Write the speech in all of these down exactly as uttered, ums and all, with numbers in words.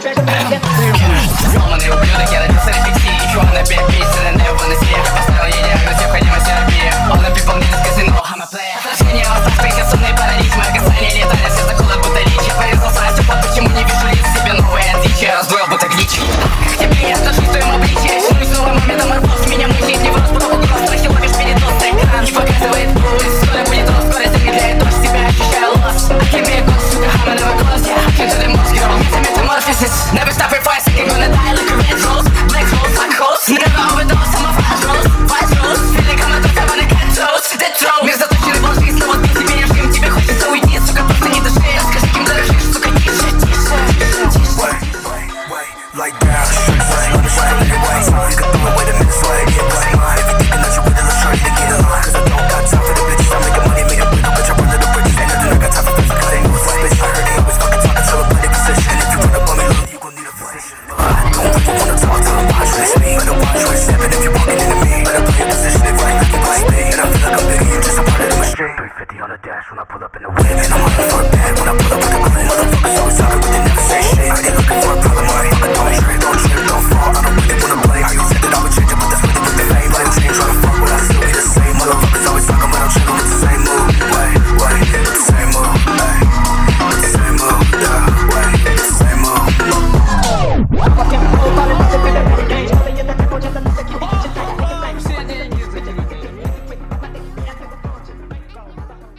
Ёбаный ублюдок, я родился на фиксии. Еще на пять песен, на его на себе. Я поставил ей диагноз, необходимость терапии. All the people need is казино, I'm a player. Отражение восстав, прикосновенные парадигмы. Касание летали, все заколы будто лич. Я порезал свою под, почему не вижу лиц себе новые отличия. Я раздвоил будто глич. Как тебе приятно жить в твоем обличии? Очнусь снова метаморфоз, меня мучает невроз. Потом угроз, страхи ловишь передоз. Экран не показывает путь. Скоро будет рост, скорость замедляет дождь. Себя ощущаю лос. I can't be a ghost, сука, I'm never close. Yeah, into the most, girl. It's a metamorphosis. Never stop for five seconds, gonna die like a red rose. Black rose, black rose. Never overdose, I'm a fast rose. Fast rose, feeling I'm a dog, I'm on a cat toes. Dead throat. Мир заточенный в лжи, снова сбил себе режим. Тебе хочется уйти, сука, просто не дыши. Расскажи, кем дорожишь, сука, тише, тише, тише. Like down, straight slang on the way, anyway. You can throw away the minutes way, yeah, play mine. If you thinking that you with it, let's try to get in line. Cause I don't got time for the bitches, I'm making money, made a window, bitch, I run to the bridges. Ain't nothing I got time for bitches, cause they know it's like, bitch, I heard they always fucking talking, so I play the position. If you run up on me, look, you gon' need a physician. I don't really wanna talk to them, watch what it's me. Better watch what it's stepping if you're walking into me. Better play a position, if I ain't looking like me. And I feel like I'm bigger, you just a part of the machine. three fifty on the dash when I pull up in the whip. And I'm running for a bag when I pull up with the clip. Motherfuckers always talking, but they never say shit. I ain't looking for a problem, I ain't fucking don't trip, don't trip, don't fall. I don't really wanna play. You said that I would change it, but that's really with the fame. I didn't change, try to fuck, but I still be the same. Motherfuckers always talking, but I'm chillin' with the same move. Wait, wait, with the same move, ay. With the same move, yeah, wait, with the same move.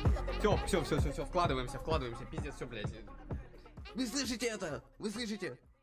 Все, все, все, все, все, вкладываемся, вкладываемся, пиздец, все, блядь. Вы слышите это? Вы слышите?